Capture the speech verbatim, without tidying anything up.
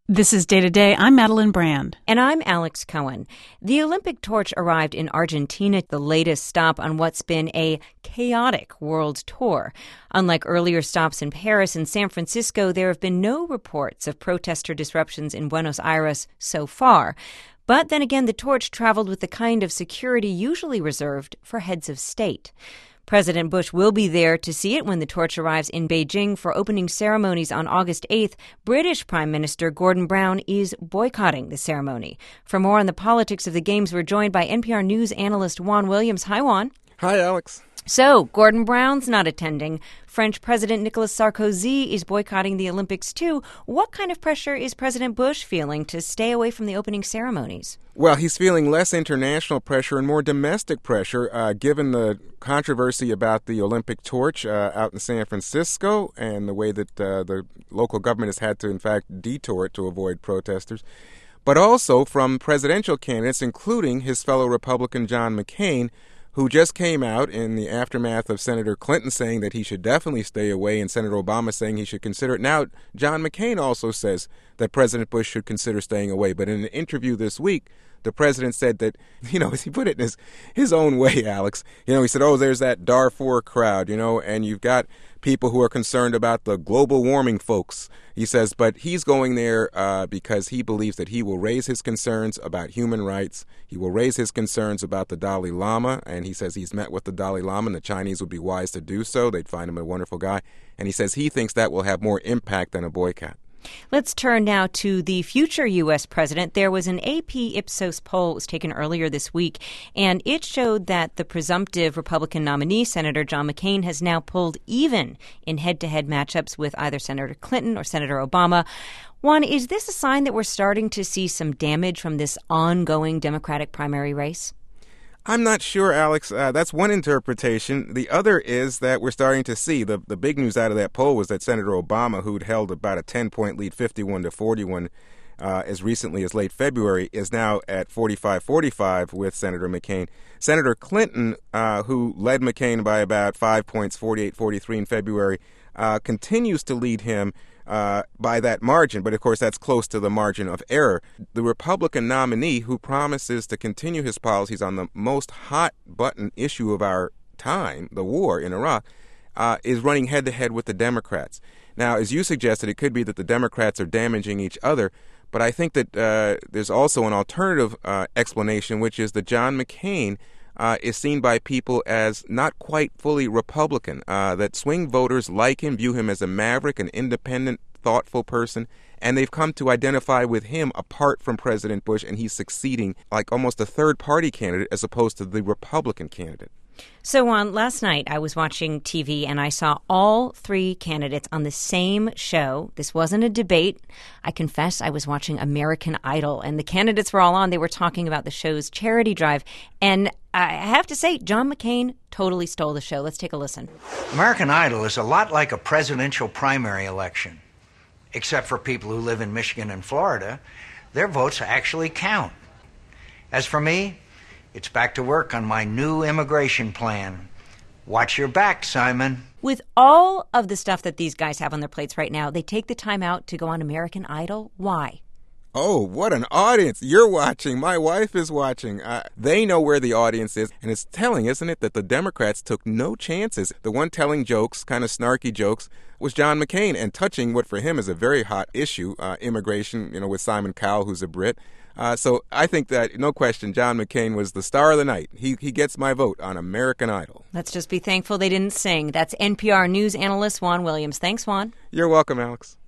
This is Day to Day. I'm Madeline Brand. And I'm Alex Cohen. The Olympic torch arrived in Argentina, the latest stop on what's been a chaotic world tour. Unlike earlier stops in Paris and San Francisco, there have been no reports of protester disruptions in Buenos Aires so far. But then again, the torch traveled with the kind of security usually reserved for heads of state. President Bush will be there to see it when the torch arrives in Beijing for opening ceremonies on August eighth. British Prime Minister Gordon Brown is boycotting the ceremony. For more on the politics of the Games, we're joined by N P R News analyst Juan Williams. Hi, Juan. Hi, Alex. So, Gordon Brown's not attending. French President Nicolas Sarkozy is boycotting the Olympics, too. What kind of pressure is President Bush feeling to stay away from the opening ceremonies? Well, he's feeling less international pressure and more domestic pressure, uh, given the controversy about the Olympic torch uh, out in San Francisco and the way that uh, the local government has had to, in fact, detour it to avoid protesters. But also from presidential candidates, including his fellow Republican John McCain, who just came out in the aftermath of Senator Clinton saying that he should definitely stay away and Senator Obama saying he should consider it. Now, John McCain also says that President Bush should consider staying away. But in an interview this week, the president said that, you know, he put it in his, his own way, Alex. You know, he said, oh, there's that Darfur crowd, you know, and you've got people who are concerned about the global warming folks. He says, but he's going there uh, because he believes that he will raise his concerns about human rights. He will raise his concerns about the Dalai Lama. And he says he's met with the Dalai Lama and the Chinese would be wise to do so. They'd find him a wonderful guy. And he says he thinks that will have more impact than a boycott. Let's turn now to the future U S president. There was an A P Ipsos poll that was taken earlier this week, and it showed that the presumptive Republican nominee, Senator John McCain, has now pulled even in head-to-head matchups with either Senator Clinton or Senator Obama. One, is this a sign that we're starting to see some damage from this ongoing Democratic primary race? I'm not sure, Alex. Uh, that's one interpretation. The other is that we're starting to see the the big news out of that poll was that Senator Obama, who'd held about a ten-point lead, fifty-one to forty-one, uh, as recently as late February, is now at forty-five forty-five with Senator McCain. Senator Clinton, uh, who led McCain by about five points, forty-eight forty-three in February, uh, continues to lead him Uh, by that margin, but of course that's close to the margin of error. The Republican nominee who promises to continue his policies on the most hot-button issue of our time, the war in Iraq, uh, is running head-to-head with the Democrats. Now, as you suggested, it could be that the Democrats are damaging each other, but I think that uh, there's also an alternative uh, explanation, which is that John McCain Uh, is seen by people as not quite fully Republican, uh, that swing voters like him, view him as a maverick, an independent, thoughtful person, and they've come to identify with him apart from President Bush, and he's succeeding like almost a third-party candidate as opposed to the Republican candidate. So, on last night, I was watching T V and I saw all three candidates on the same show. This wasn't a debate. I confess I was watching American Idol, and the candidates were all on. They were talking about the show's charity drive. And I have to say, John McCain totally stole the show. Let's take a listen. American Idol is a lot like a presidential primary election, except for people who live in Michigan and Florida. Their votes actually count. As for me, it's back to work on my new immigration plan. Watch your back, Simon. With all of the stuff that these guys have on their plates right now, they take the time out to go on American Idol. Why? Oh, what an audience. You're watching. My wife is watching. Uh, they know where the audience is. And it's telling, isn't it, that the Democrats took no chances. The one telling jokes, kind of snarky jokes, was John McCain, and touching what for him is a very hot issue, uh, immigration, you know, with Simon Cowell, who's a Brit. Uh, so I think that, no question, John McCain was the star of the night. He he gets my vote on American Idol. Let's just be thankful they didn't sing. That's N P R News analyst Juan Williams. Thanks, Juan. You're welcome, Alex.